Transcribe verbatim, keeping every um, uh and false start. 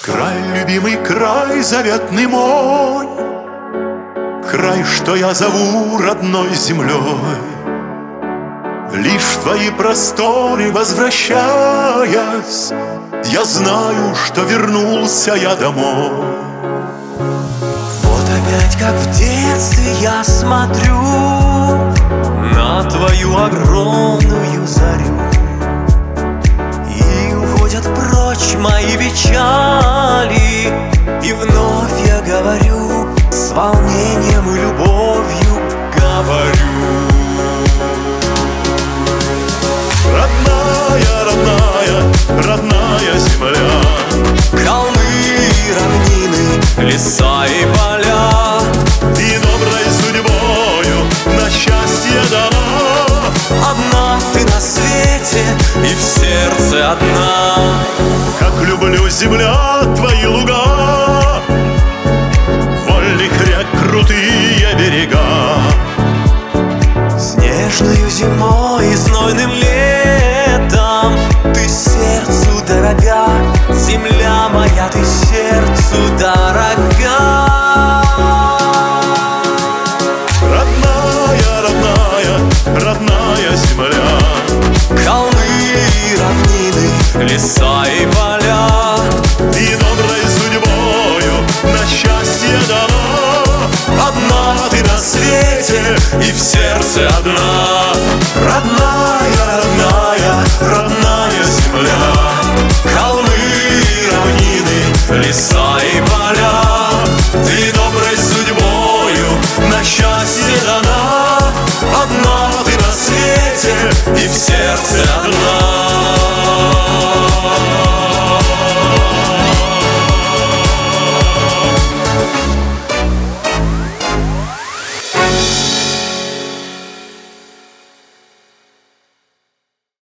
Край, любимый край, заветный мой, край, что я зову родной землей. Лишь в твои просторы возвращаясь, я знаю, что вернулся я домой. Вот опять, как в детстве, я смотрю на твою огромную зарю, и уходят прочь мои печали, и вновь я говорю с волнением и любовью говорю. Родная, родная, родная земля, Холмы и равнины, леса и поля, и доброй судьбою на счастье дала. одна ты на свете и в сердце одна. Как люблю, земля, твои луга, вольных рек крутые берега. Снежною зимой и знойным летом ты сердцу дорога, земля моя, ты сердцу дорога. Родная, родная, родная земля, Холмы и равнины, леса и поля, и доброй судьбою на счастье дала. одна ты на свете и в сердце одна. Родная, родная, родная земля, Холмы и равнины, леса